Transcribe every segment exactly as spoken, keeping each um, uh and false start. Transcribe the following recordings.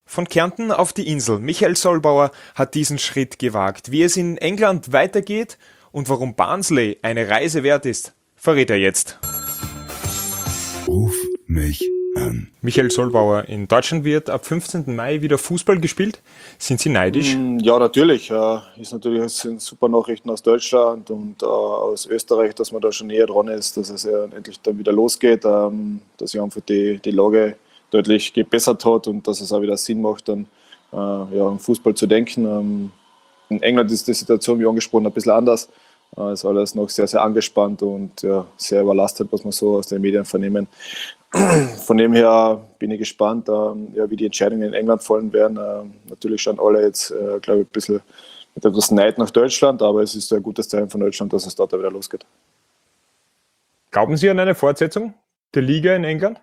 Von Kärnten auf die Insel. Michael Sollbauer hat diesen Schritt gewagt. Wie es in England weitergeht und warum Barnsley eine Reise wert ist, verrät er jetzt. Ruf mich an. Michael Sollbauer, in Deutschland wird ab fünfzehnten Mai wieder Fußball gespielt. Sind Sie neidisch? Ja, natürlich. Äh, Ist natürlich es sind super Nachrichten aus Deutschland und äh, aus Österreich, dass man da schon näher dran ist, dass es ja endlich dann wieder losgeht, ähm, dass sich einfach die, die Lage deutlich gebessert hat und dass es auch wieder Sinn macht, dann äh, ja, am Fußball zu denken. Ähm, in England ist die Situation, wie angesprochen, ein bisschen anders. Äh, es ist alles noch sehr, sehr angespannt und ja, sehr überlastet, was man so aus den Medien vernehmen. Von dem her bin ich gespannt, ähm, ja, wie die Entscheidungen in England fallen werden. Ähm, natürlich schauen alle jetzt, äh, glaube ich, ein bisschen mit etwas Neid nach Deutschland, aber es ist ein gutes Zeichen von Deutschland, dass es dort wieder losgeht. Glauben Sie an eine Fortsetzung der Liga in England?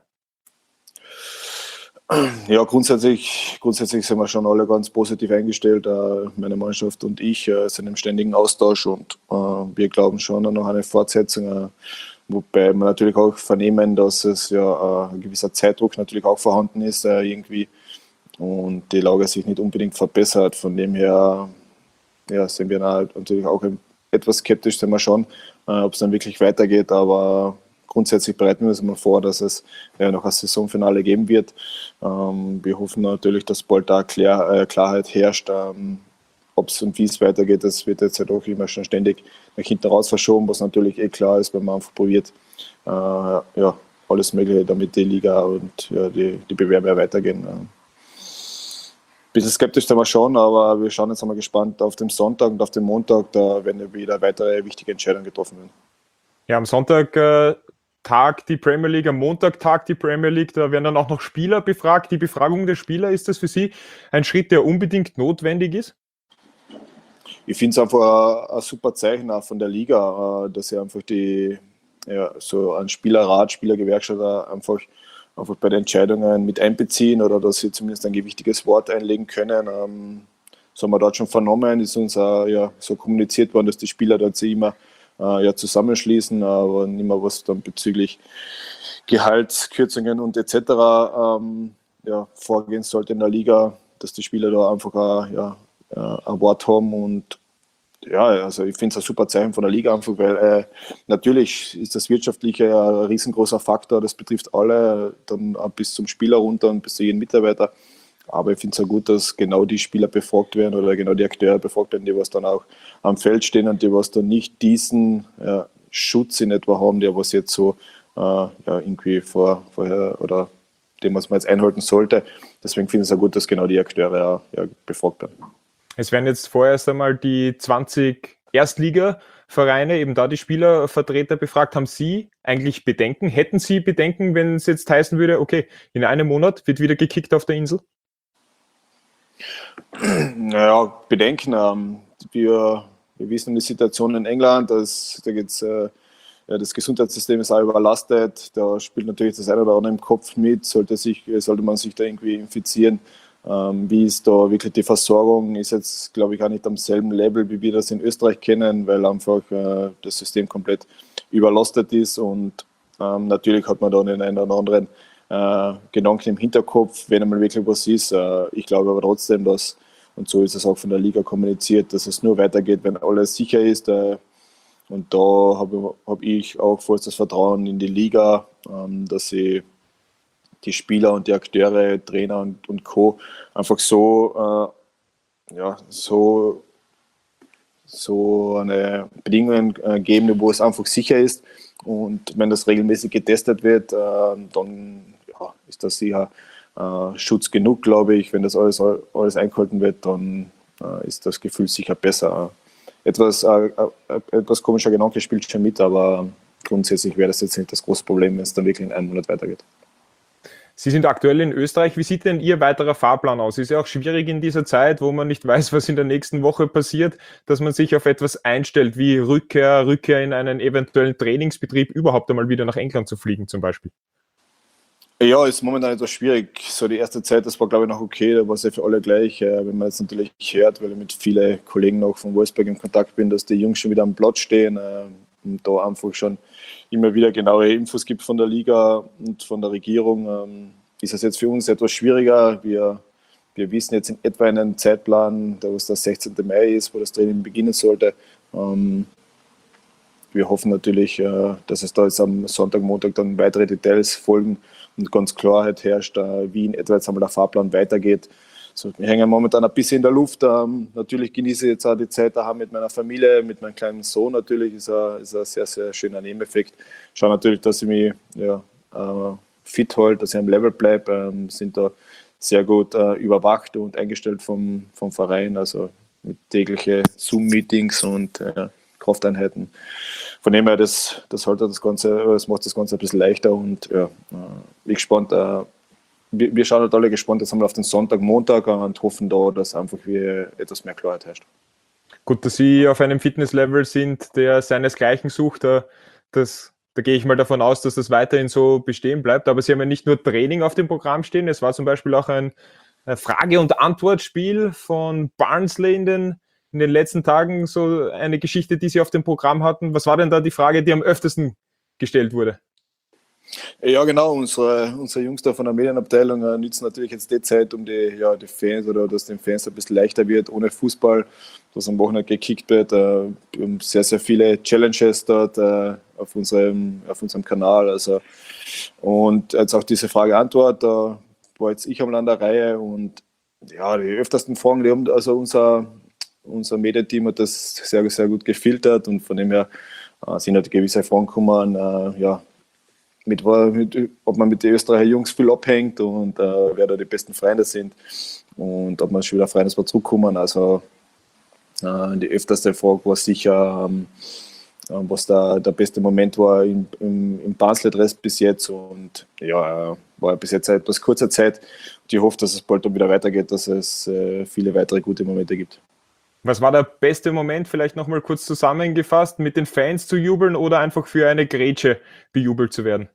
Ja, grundsätzlich, grundsätzlich sind wir schon alle ganz positiv eingestellt. Äh, meine Mannschaft und ich äh, sind im ständigen Austausch und äh, wir glauben schon an noch eine Fortsetzung. Äh, wobei wir natürlich auch vernehmen, dass es ja äh, ein gewisser Zeitdruck natürlich auch vorhanden ist äh, irgendwie und die Lage sich nicht unbedingt verbessert. Von dem her ja, sind wir natürlich auch etwas skeptisch, sind wir schon, äh, ob es dann wirklich weitergeht, aber grundsätzlich bereiten wir uns mal vor, dass es ja, noch ein Saisonfinale geben wird. Ähm, wir hoffen natürlich, dass bald da Klar, äh, Klarheit herrscht, ähm, ob es und wie es weitergeht. Das wird jetzt halt auch immer schon ständig nach hinten raus verschoben, was natürlich eh klar ist, wenn man einfach probiert, äh, ja, alles Mögliche, damit die Liga und ja, die, die Bewerber weitergehen. Ein bisschen skeptisch sind wir schon, aber wir schauen jetzt einmal gespannt auf den Sonntag und auf den Montag. Da werden ja wieder weitere wichtige Entscheidungen getroffen werden. Ja, am Sonntag äh, tagt die Premier League, am Montag tagt die Premier League, da werden dann auch noch Spieler befragt. Die Befragung der Spieler, ist das für Sie ein Schritt, der unbedingt notwendig ist? Ich finde es einfach ein, ein super Zeichen auch von der Liga, dass sie einfach die, ja, so einen Spielerrat, Spielergewerkschaft einfach, einfach bei den Entscheidungen mit einbeziehen oder dass sie zumindest ein gewichtiges Wort einlegen können. Ähm, das haben wir dort schon vernommen, ist uns auch, ja, so kommuniziert worden, dass die Spieler dort sich immer äh, ja, zusammenschließen, aber nicht mehr was dann bezüglich Gehaltskürzungen und et cetera ähm, ja, vorgehen sollte in der Liga, dass die Spieler da einfach auch, ja, ein Wort haben und ja, also ich finde es ein super Zeichen von der Liga einfach, weil äh, natürlich ist das Wirtschaftliche ein riesengroßer Faktor, das betrifft alle, dann bis zum Spieler runter und bis zu jedem Mitarbeiter, aber ich finde es auch gut, dass genau die Spieler befragt werden oder genau die Akteure befragt werden, die was dann auch am Feld stehen und die was dann nicht diesen ja, Schutz in etwa haben, der was jetzt so äh, ja, irgendwie vor, vorher oder dem, was man jetzt einhalten sollte. Deswegen finde ich es auch gut, dass genau die Akteure auch, ja, befragt werden. Es werden jetzt vorerst einmal die zwanzig Erstligavereine, eben da die Spielervertreter befragt. Haben Sie eigentlich Bedenken? Hätten Sie Bedenken, wenn es jetzt heißen würde, okay, in einem Monat wird wieder gekickt auf der Insel? Naja, Bedenken. Ähm, wir, wir wissen die Situation in England, dass, da geht's, äh, ja, das Gesundheitssystem ist auch überlastet. Da spielt natürlich das eine oder andere im Kopf mit. Sollte, sich, sollte man sich da irgendwie infizieren, Ähm, wie ist da wirklich die Versorgung? Ist jetzt, glaube ich, auch nicht am selben Level, wie wir das in Österreich kennen, weil einfach äh, das System komplett überlastet ist und ähm, natürlich hat man da den einen oder anderen äh, Gedanken im Hinterkopf, wenn einmal wirklich was ist. Äh, ich glaube aber trotzdem, dass, und so ist es auch von der Liga kommuniziert, dass es nur weitergeht, wenn alles sicher ist. Äh, und da habe hab ich auch vollstes Vertrauen in die Liga, ähm, dass sie die Spieler und die Akteure, Trainer und, und Co. einfach so, äh, ja, so, so eine Bedingungen äh, geben, wo es einfach sicher ist. Und wenn das regelmäßig getestet wird, äh, dann ja, ist das sicher äh, Schutz genug, glaube ich. Wenn das alles, alles eingehalten wird, dann äh, ist das Gefühl sicher besser. Etwas, äh, äh, etwas komischer Gedanke spielt schon mit, aber grundsätzlich wäre das jetzt nicht das große Problem, wenn es dann wirklich in einem Monat weitergeht. Sie sind aktuell in Österreich. Wie sieht denn Ihr weiterer Fahrplan aus? Ist ja auch schwierig in dieser Zeit, wo man nicht weiß, was in der nächsten Woche passiert, dass man sich auf etwas einstellt, wie Rückkehr, Rückkehr in einen eventuellen Trainingsbetrieb, überhaupt einmal wieder nach England zu fliegen zum Beispiel. Ja, ist momentan etwas schwierig. So die erste Zeit, das war glaube ich noch okay, da war es ja für alle gleich. Äh, wenn man jetzt natürlich hört, weil ich mit vielen Kollegen noch von Wolfsburg in Kontakt bin, dass die Jungs schon wieder am Platz stehen äh, und da einfach schon immer wieder genaue Infos gibt von der Liga und von der Regierung, ähm, ist es jetzt für uns etwas schwieriger. Wir wir wissen jetzt in etwa einen Zeitplan, da was der sechzehnte Mai ist, wo das Training beginnen sollte. Ähm, wir hoffen natürlich, äh, dass es da jetzt am Sonntag, Montag dann weitere Details folgen und ganz Klarheit herrscht, äh, wie in etwa jetzt einmal der Fahrplan weitergeht. So, wir hängen momentan ein bisschen in der Luft. Ähm, natürlich genieße ich jetzt auch die Zeit daheim mit meiner Familie, mit meinem kleinen Sohn natürlich. Ist ein, ist ein sehr, sehr schöner Nebeneffekt. Schaue natürlich, dass ich mich ja, äh, fit halte, dass ich am Level bleibe. Ähm, sind da sehr gut äh, überwacht und eingestellt vom, vom Verein, also mit täglichen Zoom-Meetings und äh, Krafteinheiten. Von dem her, das, das, halt das, Ganze, das macht das Ganze ein bisschen leichter und ja, äh, bin gespannt. Äh, wir, wir schauen halt alle gespannt jetzt einmal auf den Sonntag, Montag und hoffen da, dass einfach wie etwas mehr Klarheit herrscht. Gut, dass Sie auf einem Fitnesslevel sind, der seinesgleichen sucht, da, das, da gehe ich mal davon aus, dass das weiterhin so bestehen bleibt. Aber Sie haben ja nicht nur Training auf dem Programm stehen, es war zum Beispiel auch ein Frage- und Antwortspiel von Barnsley in den, in den letzten Tagen, so eine Geschichte, die Sie auf dem Programm hatten. Was war denn da die Frage, die am öftesten gestellt wurde? Ja, genau. Unsere, unsere Jungs da von der Medienabteilung äh, nützen natürlich jetzt die Zeit, um die, ja, die Fans oder dass den Fans ein bisschen leichter wird, ohne Fußball, dass am Wochenende gekickt wird. Äh, wir haben sehr, sehr viele Challenges dort äh, auf, unserem, auf unserem Kanal. Also, und jetzt auch diese Frage-Antwort, da war jetzt ich am Land der Reihe und ja, die öftersten Fragen, die haben, also unser, unser Medienteam hat das sehr, sehr gut gefiltert und von dem her äh, sind halt gewisse Fragen gekommen, äh, ja, Mit, mit, ob man mit den Österreicher Jungs viel abhängt und äh, wer da die besten Freunde sind und ob man schon wieder Freunde zurückkommen. Also äh, die öfterste Frage war sicher, ähm, was da der beste Moment war im, im, im Barnsley-Dress bis jetzt. Und ja, äh, war bis jetzt eine etwas kurzer Zeit. Und ich hoffe, dass es bald dann wieder weitergeht, dass es äh, viele weitere gute Momente gibt. Was war der beste Moment, vielleicht nochmal kurz zusammengefasst, mit den Fans zu jubeln oder einfach für eine Grätsche bejubelt zu werden?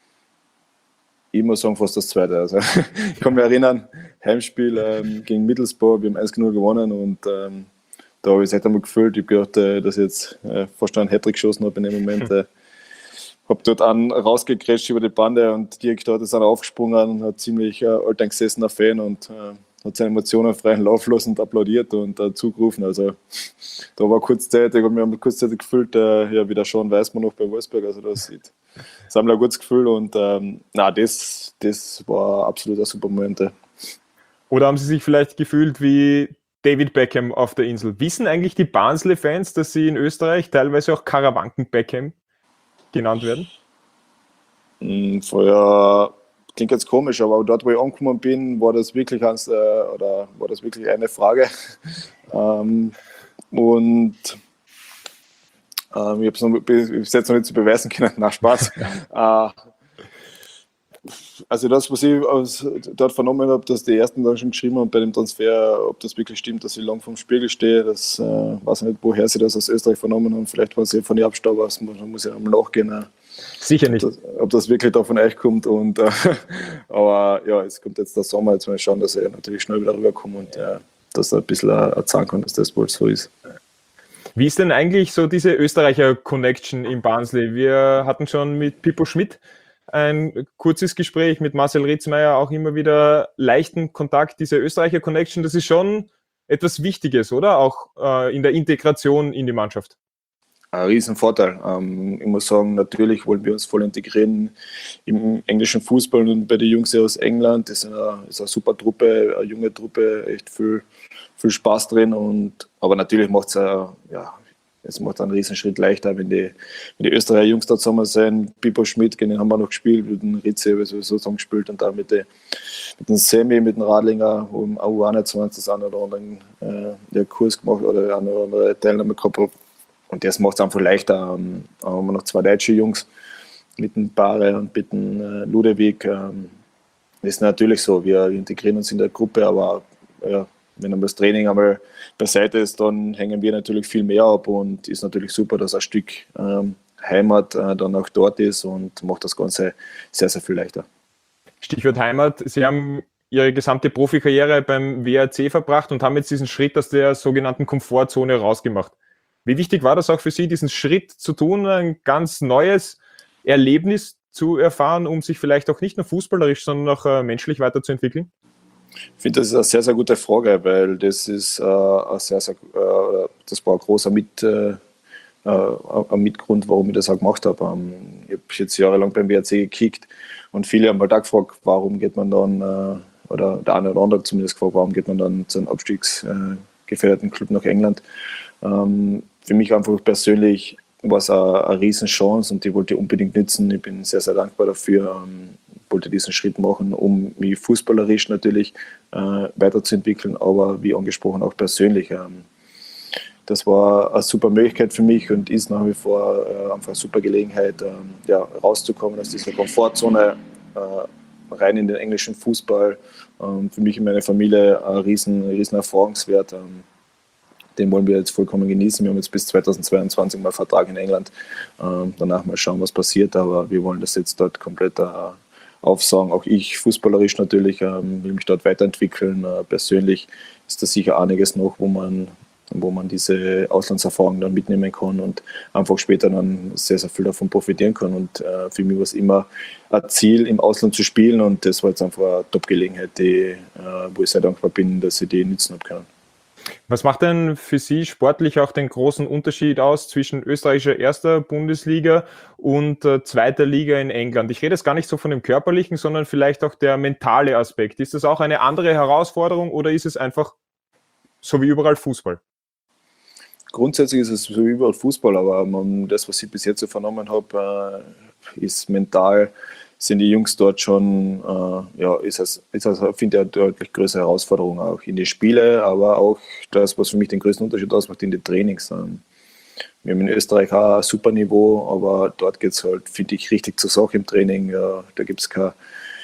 Ich muss sagen, fast das Zweite. Also, ich kann mich erinnern, Heimspiel ähm, gegen Middlesbrough, wir haben eins null gewonnen und ähm, da habe ich es echt einmal gefühlt. Ich habe gedacht, äh, dass ich jetzt äh, fast einen Hattrick geschossen habe in dem Moment. Äh, habe dort einen rausgegrätscht über die Bande und direkt dort ist einer aufgesprungen und hat ziemlich äh, alteingesessener Fan und äh, hat seine Emotionen freien Lauf lassen und applaudiert und äh, zugerufen. Also da war kurzzeitig, ich habe mich kurzzeitig gefühlt, äh, ja, wie der Sean Weissmann noch bei Wolfsburg. Also das sieht, das haben wir ein gutes Gefühl und ähm, na, das, das war absolut ein super Moment. Oder haben Sie sich vielleicht gefühlt wie David Beckham auf der Insel? Wissen eigentlich die Barnsley-Fans, dass sie in Österreich teilweise auch Karawanken-Beckham genannt werden? Mm, vorher klingt jetzt komisch, aber dort, wo ich angekommen bin, war das wirklich, eins, äh, oder war das wirklich eine Frage. ähm, und ähm, ich habe es noch, bis jetzt noch nicht zu beweisen können. Na, Spaß. äh, also das, was ich aus, dort vernommen habe, dass die Ersten dann schon geschrieben haben bei dem Transfer, ob das wirklich stimmt, dass ich lang vom Spiegel stehe, das äh, weiß ich nicht, woher sie das aus Österreich vernommen haben. Vielleicht waren sie von ihr Abstaub aus, man muss ja einmal nachgehen. Äh, Sicher nicht. Ob das, ob das wirklich da von euch kommt. Und, äh, aber ja, es kommt jetzt der Sommer, jetzt mal schauen, dass ich natürlich schnell wieder rüberkomme und äh, dass da ein bisschen erzahlen kann, dass das wohl so ist. Wie ist denn eigentlich so diese Österreicher-Connection in Barnsley? Wir hatten schon mit Pippo Schmidt ein kurzes Gespräch, mit Marcel Ritzmeier auch immer wieder leichten Kontakt. Diese Österreicher-Connection, das ist schon etwas Wichtiges, oder? Auch äh, in der Integration in die Mannschaft. Ein Riesenvorteil. Ähm, ich muss sagen, natürlich wollen wir uns voll integrieren im englischen Fußball und bei den Jungs aus England. Das ist eine, ist eine super Truppe, eine junge Truppe, echt viel, viel Spaß drin. Und, aber natürlich macht es ja, es macht einen Riesenschritt leichter, wenn die, wenn die Österreicher Jungs da zusammen sind. Pippo Schmidt, gegen den haben wir noch gespielt, mit dem Ritze habe ich sowieso zusammen gespielt und dann mit, die, mit dem Semi, mit dem Radlinger, wo im U einundzwanzig das eine oder andere äh, der Kurs gemacht oder eine oder andere Teilnahme gehabt habe. Und das macht es einfach leichter. Ähm, haben wir noch zwei deutsche Jungs mit dem Bare und mit dem äh, Ludewig. Ähm, das ist natürlich so, wir integrieren uns in der Gruppe, aber ja, wenn dann das Training einmal beiseite ist, dann hängen wir natürlich viel mehr ab und ist natürlich super, dass ein Stück ähm, Heimat äh, dann auch dort ist und macht das Ganze sehr, sehr viel leichter. Stichwort Heimat. Sie haben Ihre gesamte Profikarriere beim W R C verbracht und haben jetzt diesen Schritt aus der sogenannten Komfortzone rausgemacht. Wie wichtig war das auch für Sie, diesen Schritt zu tun, ein ganz neues Erlebnis zu erfahren, um sich vielleicht auch nicht nur fußballerisch, sondern auch äh, menschlich weiterzuentwickeln? Ich finde, das ist eine sehr, sehr gute Frage, weil das ist äh, ein sehr, sehr, äh, das war ein großer Mit, äh, ein Mitgrund, warum ich das auch gemacht habe. Ähm, ich habe jetzt jahrelang beim W R C gekickt und viele haben halt auch gefragt, warum geht man dann, äh, oder der eine oder andere hat zumindest gefragt, warum geht man dann zu einem abstiegsgefährdeten Club nach England. Ähm, für mich einfach persönlich war es eine, eine Riesenchance und die wollte ich unbedingt nutzen. Ich bin sehr, sehr dankbar dafür. Ähm, wollte diesen Schritt machen, um mich fußballerisch natürlich äh, weiterzuentwickeln, aber wie angesprochen auch persönlich. Ähm, das war eine super Möglichkeit für mich und ist nach wie vor äh, einfach eine super Gelegenheit, ähm, ja, rauszukommen aus dieser Komfortzone, äh, rein in den englischen Fußball. Ähm, für mich und meine Familie ein riesen, riesen Erfahrungswert. Ähm, den wollen wir jetzt vollkommen genießen. Wir haben jetzt bis zweitausendzweiundzwanzig mal Vertrag in England. Ähm, danach mal schauen, was passiert, aber wir wollen das jetzt dort komplett äh, aufsagen. Auch ich, fußballerisch natürlich, ähm, will mich dort weiterentwickeln. Äh, persönlich ist da sicher einiges noch, wo man, wo man diese Auslandserfahrung dann mitnehmen kann und einfach später dann sehr, sehr viel davon profitieren kann. Und äh, für mich war es immer ein Ziel, im Ausland zu spielen und das war jetzt einfach eine Top-Gelegenheit, die, äh, wo ich sehr dankbar bin, dass ich die nutzen habe können. Was macht denn für Sie sportlich auch den großen Unterschied aus zwischen österreichischer erster Bundesliga und äh, zweiter Liga in England? Ich rede jetzt gar nicht so von dem körperlichen, sondern vielleicht auch der mentale Aspekt. Ist das auch eine andere Herausforderung oder ist es einfach so wie überall Fußball? Grundsätzlich ist es so wie überall Fußball, aber man, das, was ich bis jetzt so vernommen habe, äh, ist mental, sind die Jungs dort schon, äh, ja, ist es, ist es finde ich, eine deutlich größere Herausforderung auch in die Spiele, aber auch das, was für mich den größten Unterschied ausmacht, in die Trainings. Ähm, wir haben in Österreich auch ein super Niveau, aber dort geht es halt, finde ich, richtig zur Sache im Training. Ja, da gibt es kein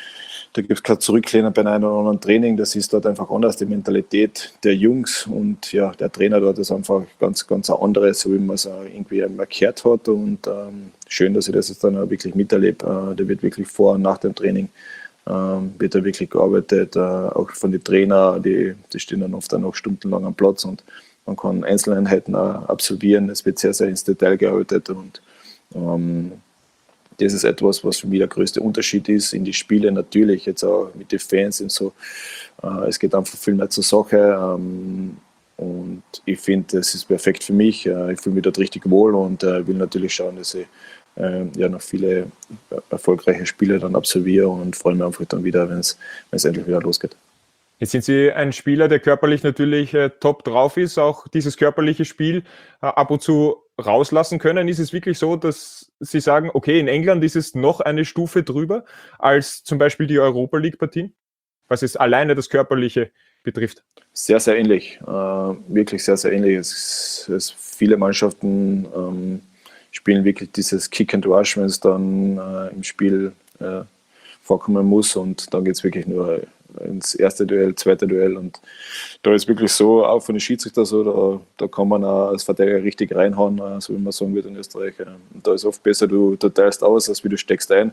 Da gibt es kein Zurücklehnen bei einem oder anderen Training. Das ist dort einfach anders, die Mentalität der Jungs. Und ja, der Trainer dort ist einfach ganz, ganz ein anderes, so wie man es irgendwie erklärt hat. Und ähm, schön, dass ich das jetzt dann auch wirklich miterlebe. Äh, der wird wirklich vor und nach dem Training ähm, wird da wirklich gearbeitet. Äh, auch von den Trainern, die, die stehen dann oft auch noch stundenlang am Platz und man kann Einzeleinheiten auch absolvieren. Es wird sehr, sehr ins Detail gearbeitet und ähm, das ist etwas, was für mich der größte Unterschied ist in die Spiele natürlich, jetzt auch mit den Fans und so. Äh, es geht einfach viel mehr zur Sache ähm, und ich finde, das ist perfekt für mich. Äh, ich fühle mich dort richtig wohl und äh, will natürlich schauen, dass ich äh, ja noch viele erfolgreiche Spiele dann absolviere und freue mich einfach dann wieder, wenn es endlich wieder losgeht. Jetzt sind Sie ein Spieler, der körperlich natürlich äh, top drauf ist, auch dieses körperliche Spiel äh, ab und zu rauslassen können. Ist es wirklich so, dass Sie sagen, okay, in England ist es noch eine Stufe drüber als zum Beispiel die Europa League-Partien, was es alleine das Körperliche betrifft? Sehr, sehr ähnlich. Äh, wirklich sehr, sehr ähnlich. Es, es, viele Mannschaften ähm, spielen wirklich dieses Kick and Rush, wenn es dann äh, im Spiel äh, vorkommen muss und dann geht es wirklich nur ins erste Duell, zweite Duell und da ist wirklich so, auch von den Schiedsrichter so, da, da kann man auch als Verteidiger richtig reinhauen, so wie man sagen würde in Österreich. Und da ist oft besser, du, du teilst aus, als wie du steckst ein.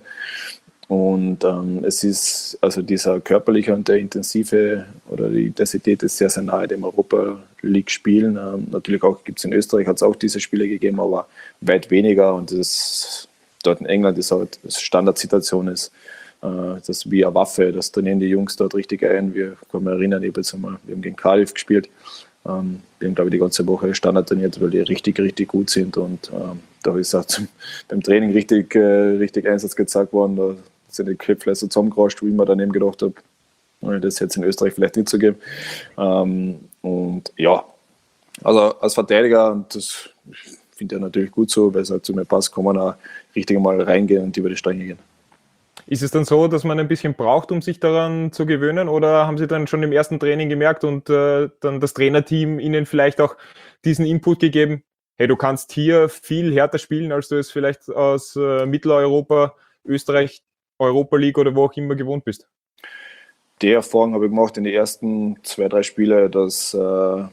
Und ähm, es ist, also dieser körperliche und der intensive oder die Intensität ist sehr, sehr nahe dem Europa League Spielen. Ähm, natürlich auch gibt es in Österreich, hat es auch diese Spiele gegeben, aber weit weniger und das dort in England ist halt Standardsituation ist. Das ist wie eine Waffe, das trainieren die Jungs dort richtig ein. Wir können mich erinnern, ich jetzt einmal, wir haben gegen Cardiff gespielt. Ähm, wir haben, glaube ich, die ganze Woche Standard trainiert, weil die richtig, richtig gut sind. Und ähm, da ist auch zum, beim Training richtig, äh, richtig Einsatz gezeigt worden. Da sind die Köpfe so zusammengerascht, wo ich mir daneben gedacht habe, das hätte es in Österreich vielleicht nicht so geben. Ähm, und ja, also als Verteidiger, das finde ich natürlich gut so, weil es halt zu mir passt, kann man auch richtig mal reingehen und über die Stränge gehen. Ist es dann so, dass man ein bisschen braucht, um sich daran zu gewöhnen, oder haben Sie dann schon im ersten Training gemerkt und äh, dann das Trainerteam Ihnen vielleicht auch diesen Input gegeben, hey, du kannst hier viel härter spielen, als du es vielleicht aus äh, Mitteleuropa, Österreich, Europa League oder wo auch immer gewohnt bist? Die Erfahrung habe ich gemacht in den ersten zwei, drei Spielen, dass, äh,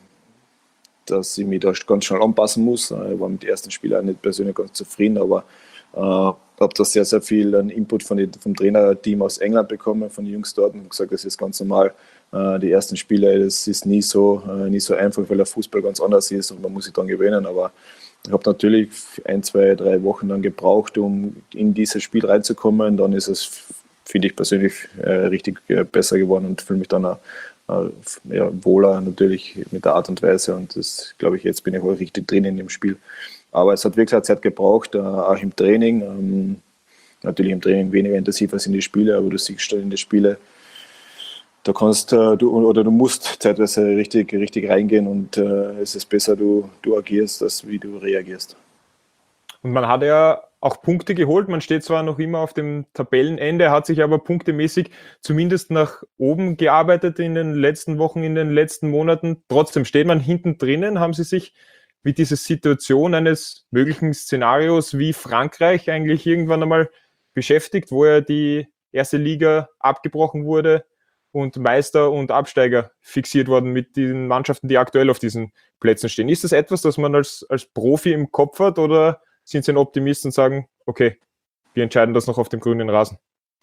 dass ich mich da ganz schnell anpassen muss. Ich war mit den ersten Spielen auch nicht persönlich ganz zufrieden, aber äh, habe da sehr, sehr viel Input von die, vom Trainerteam aus England bekommen, von den Jungs dort und gesagt, das ist ganz normal. Äh, die ersten Spiele, das ist nie so, äh, nie so einfach, weil der Fußball ganz anders ist und man muss sich dann gewöhnen. Aber ich habe natürlich ein, zwei, drei Wochen dann gebraucht, um in dieses Spiel reinzukommen. Dann ist es finde ich persönlich äh, richtig äh, besser geworden und fühle mich dann auch, äh, ja, wohler natürlich mit der Art und Weise. Und das glaube ich, jetzt bin ich auch richtig drin in dem Spiel. Aber es hat wirklich eine Zeit gebraucht, äh, auch im Training. Ähm, natürlich im Training weniger intensiv als in die Spiele, aber du siehst schon in die Spiele, da kannst äh, du oder du musst zeitweise richtig, richtig reingehen und äh, es ist besser, du, du agierst, als wie du reagierst. Und man hat ja auch Punkte geholt. Man steht zwar noch immer auf dem Tabellenende, hat sich aber punktemäßig zumindest nach oben gearbeitet in den letzten Wochen, in den letzten Monaten. Trotzdem steht man hinten drinnen. Haben Sie sich mit dieser Situation eines möglichen Szenarios wie Frankreich eigentlich irgendwann einmal beschäftigt, wo ja die erste Liga abgebrochen wurde und Meister und Absteiger fixiert worden mit den Mannschaften, die aktuell auf diesen Plätzen stehen? Ist das etwas, das man als, als Profi im Kopf hat, oder sind Sie ein Optimist und sagen, okay, wir entscheiden das noch auf dem grünen Rasen?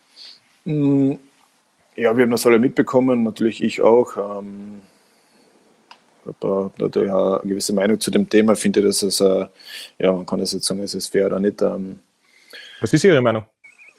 Ja, wir haben das alle mitbekommen, natürlich ich auch. Ähm, ich habe natürlich auch eine gewisse Meinung zu dem Thema. Ich finde, dass es, äh, ja, man kann das jetzt sagen, ist es fair oder nicht. Ähm, Was ist Ihre Meinung?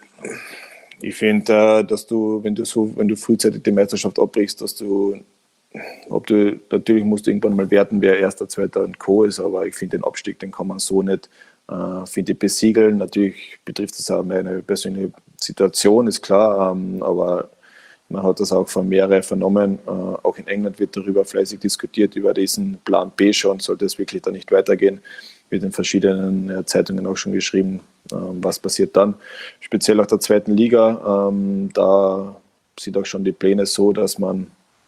Ich finde, äh, dass du, wenn du so, wenn du frühzeitig die Meisterschaft abbrichst, dass du, ob du, natürlich musst du irgendwann mal werten, wer Erster, Zweiter und Co. ist, aber ich finde, den Abstieg, den kann man so nicht, äh, finde ich, besiegeln. Natürlich betrifft das auch meine persönliche Situation, ist klar, ähm, aber man hat das auch von mehreren vernommen. Äh, auch in England wird darüber fleißig diskutiert, über diesen Plan B schon, sollte es wirklich da nicht weitergehen. Wird in verschiedenen äh, Zeitungen auch schon geschrieben, ähm, was passiert dann. Speziell auch der zweiten Liga, ähm, da sind auch schon die Pläne so, dass man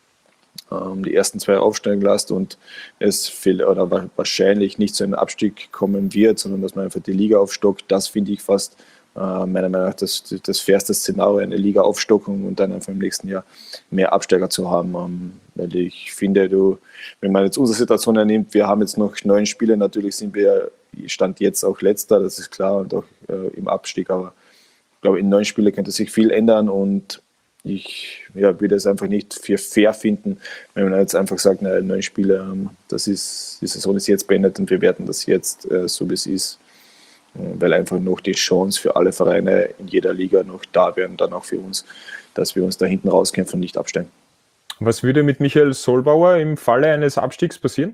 ähm, die ersten zwei aufsteigen lässt und es viel, oder wahrscheinlich nicht zu einem Abstieg kommen wird, sondern dass man einfach die Liga aufstockt. Das finde ich fast äh, meiner Meinung nach das, das fairste Szenario, eine Liga aufstocken und dann einfach im nächsten Jahr mehr Absteiger zu haben. Ähm, weil ich finde, du, wenn man jetzt unsere Situation ernimmt, wir haben jetzt noch neun Spiele, natürlich sind wir Stand jetzt auch Letzter, das ist klar, und auch äh, im Abstieg, aber ich glaube, in neun Spielen könnte sich viel ändern und ich ja, würde es einfach nicht für fair finden, wenn man jetzt einfach sagt, nein, neun Spiele, ähm, das ist, die Saison ist jetzt beendet und wir werten das jetzt äh, so, wie es ist, äh, weil einfach noch die Chance für alle Vereine in jeder Liga noch da wäre und dann auch für uns, dass wir uns da hinten rauskämpfen und nicht absteigen. Was würde mit Michael Sollbauer im Falle eines Abstiegs passieren?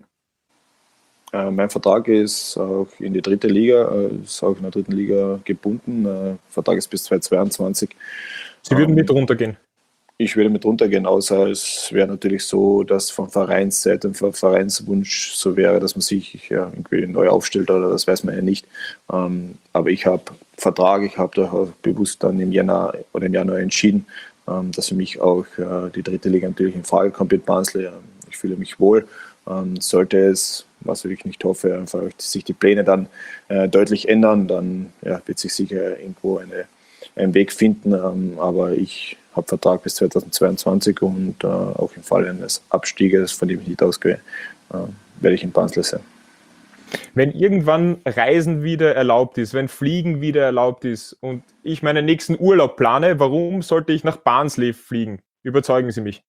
Äh, mein Vertrag ist auch in die dritte Liga, äh, ist auch in der dritten Liga gebunden. Äh, Vertrag ist bis zweitausendzweiundzwanzig. Sie würden ähm, mit runtergehen? Ich würde mit runtergehen, außer es wäre natürlich so, dass von Vereinsseite und vom Vereinswunsch so wäre, dass man sich ja, irgendwie neu aufstellt, oder das weiß man ja nicht. Ähm, aber ich habe Vertrag, ich habe da bewusst dann im Jänner oder im Januar entschieden, ähm, dass für mich auch äh, die dritte Liga natürlich in Frage kommt mit Barnsley. Ich fühle mich wohl. Ähm, sollte es, was ich nicht hoffe, einfach sich die Pläne dann äh, deutlich ändern, dann ja, wird sich sicher irgendwo eine, einen Weg finden. Ähm, aber ich habe Vertrag bis zweitausendzweiundzwanzig und äh, auch im Fall eines Abstieges, von dem ich nicht ausgehe, äh, werde ich in Barnsley sein. Wenn irgendwann Reisen wieder erlaubt ist, wenn Fliegen wieder erlaubt ist und ich meinen nächsten Urlaub plane, warum sollte ich nach Barnsley fliegen? Überzeugen Sie mich.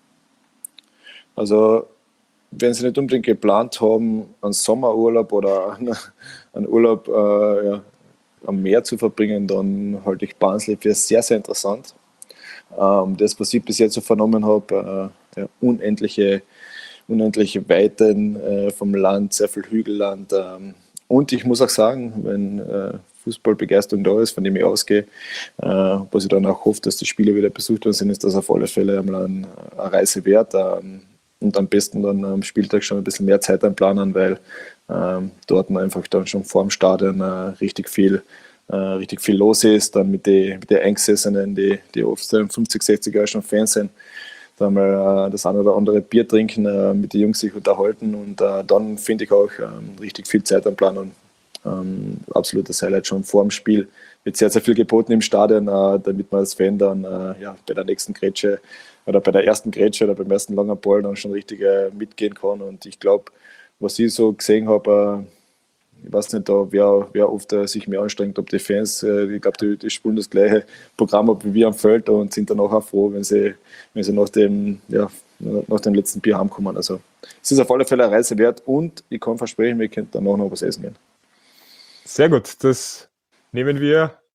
Also, wenn Sie nicht unbedingt geplant haben, einen Sommerurlaub oder einen Urlaub äh, ja, am Meer zu verbringen, dann halte ich Barnsley für sehr, sehr interessant. Ähm, das, was ich bis jetzt so vernommen habe, äh, ja, unendliche, unendliche Weiten äh, vom Land, sehr viel Hügelland. Ähm, und ich muss auch sagen, wenn äh, Fußballbegeisterung da ist, von dem ich ausgehe, äh, was ich dann auch hoffe, dass die Spiele wieder besucht worden sind, ist das auf alle Fälle einmal eine, eine Reise wert. Ähm, und am besten dann am Spieltag schon ein bisschen mehr Zeit einplanen, weil ähm, dort einfach dann schon vor dem Stadion äh, richtig viel äh, richtig viel los ist, dann mit den mit die Eingesessenen, die, die oft fünfzig, sechzig Jahre schon Fans sind, da mal äh, das eine oder andere Bier trinken, äh, mit den Jungs sich unterhalten und äh, dann finde ich auch ähm, richtig viel Zeit einplanen. Ähm, absolutes Highlight schon vor dem Spiel. Wird sehr, sehr viel geboten im Stadion, äh, damit man als Fan dann äh, ja, bei der nächsten Grätsche oder bei der ersten Grätsche oder beim ersten langen Ball dann schon richtig äh, mitgehen kann. Und ich glaube, was ich so gesehen habe, äh, ich weiß nicht, da wer, wer oft äh, sich mehr anstrengt, ob die Fans, äh, ich glaube, die, die spielen das gleiche Programm ab wie wir am Feld und sind dann auch froh, wenn sie, wenn sie nach, dem, ja, nach dem letzten Bier heimkommen. Also es ist auf alle Fälle eine Reise wert und ich kann versprechen, wir könnten dann auch noch was essen gehen. Sehr gut, das nehmen wir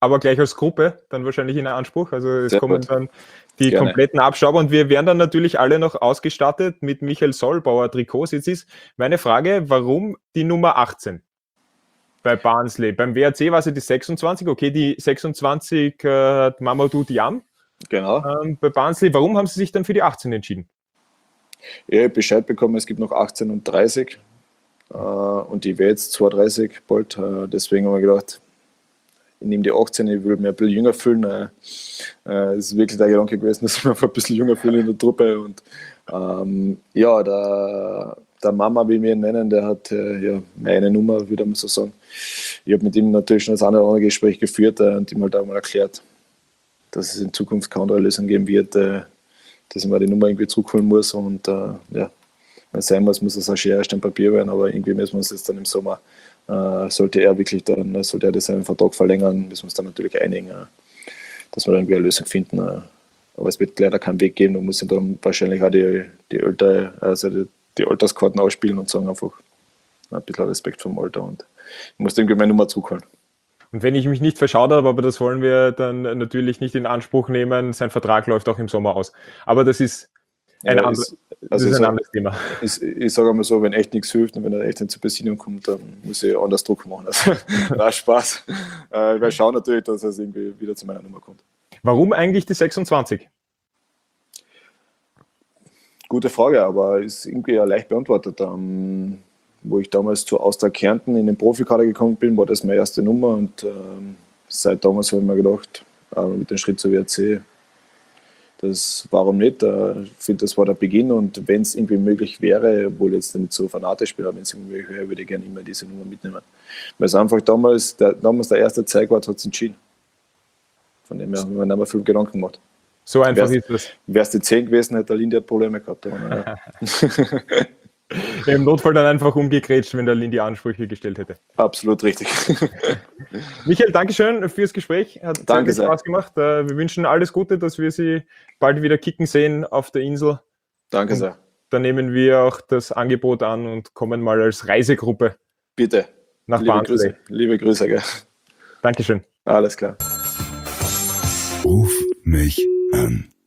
aber gleich als Gruppe dann wahrscheinlich in Anspruch. Also es Sehr kommen gut. dann die Gerne. kompletten Abstauber und wir werden dann natürlich alle noch ausgestattet mit Michael Sollbauer Trikots. Jetzt ist meine Frage, warum die Nummer achtzehn bei Barnsley? Beim W R C war es ja die sechsundzwanzig, okay, die sechsundzwanzig äh, hat Mamadou Diam. Genau. Ähm, bei Barnsley, warum haben Sie sich dann für die achtzehn entschieden? Ich habe Bescheid bekommen, es gibt noch achtzehn und dreißig äh, und ich wäre jetzt zweiunddreißig bald. Äh, deswegen habe ich gedacht, ich nehme die achtzehn, ich will mich ein bisschen jünger fühlen. Äh, äh, es ist wirklich der Gedanke gewesen, dass ich mich einfach ein bisschen jünger fühle in der Truppe. Und ähm, ja, der, der Mama, wie wir ihn nennen, der hat äh, ja meine Nummer, würde man so sagen. Ich habe mit ihm natürlich schon das eine oder andere Gespräch geführt äh, und ihm halt auch mal erklärt, dass es in Zukunft keine andere Lösung geben wird, äh, dass ich mir die Nummer irgendwie zurückholen muss. Und äh, ja, wenn es sein muss, muss es auch schon erst ein Papier werden, aber irgendwie müssen wir uns jetzt dann im Sommer, äh, sollte er wirklich dann, sollte er das seinen Vertrag verlängern, müssen wir uns dann natürlich einigen, äh, dass wir dann irgendwie eine Lösung finden. Äh, aber es wird leider keinen Weg geben, da muss ich dann wahrscheinlich auch die, die, Alter, also die, die Alterskarten ausspielen und sagen einfach ein bisschen Respekt vom Alter und ich muss irgendwie meine Nummer zurückholen. Und wenn ich mich nicht verschaut habe, aber das wollen wir dann natürlich nicht in Anspruch nehmen, sein Vertrag läuft auch im Sommer aus. Aber das ist ein, Ja, andre, ist, das also ist ein sag, anderes Thema. Ich, ich sage einmal so, wenn echt nichts hilft und wenn er echt nicht zur Besinnung kommt, dann muss ich anders Druck machen. Also, war Spaß. Äh, wir schauen natürlich, dass es irgendwie wieder zu meiner Nummer kommt. Warum eigentlich die sechsundzwanzig? Gute Frage, aber ist irgendwie ja leicht beantwortet. Ähm, wo ich damals zu Austria Kärnten in den Profikader gekommen bin, war das meine erste Nummer und ähm, seit damals habe ich mir gedacht, äh, mit dem Schritt zur W R C, das warum nicht? Äh, ich finde, das war der Beginn und wenn es irgendwie möglich wäre, obwohl jetzt nicht so fanatisch bin, aber wenn es irgendwie möglich wäre, würde ich gerne immer diese Nummer mitnehmen. Weil es einfach damals der, damals der erste Zeitwart hat es entschieden. Von dem her haben wir nicht mehr viel Gedanken gemacht. So einfach Wär's, ist das. Wäre es die zehn gewesen, hätte der Lindy Probleme gehabt. Aber, ja. Im Notfall dann einfach umgegrätscht, wenn der Lindy Ansprüche gestellt hätte. Absolut richtig. Michael, Dankeschön fürs Gespräch. Hat Danke sehr viel Spaß gemacht. Wir wünschen alles Gute, dass wir Sie bald wieder kicken sehen auf der Insel. Danke und sehr. Dann nehmen wir auch das Angebot an und kommen mal als Reisegruppe Bitte. nach Liebe Barnsley. Grüße. Liebe Grüße, gell. Dankeschön. Alles klar. Ruf mich an.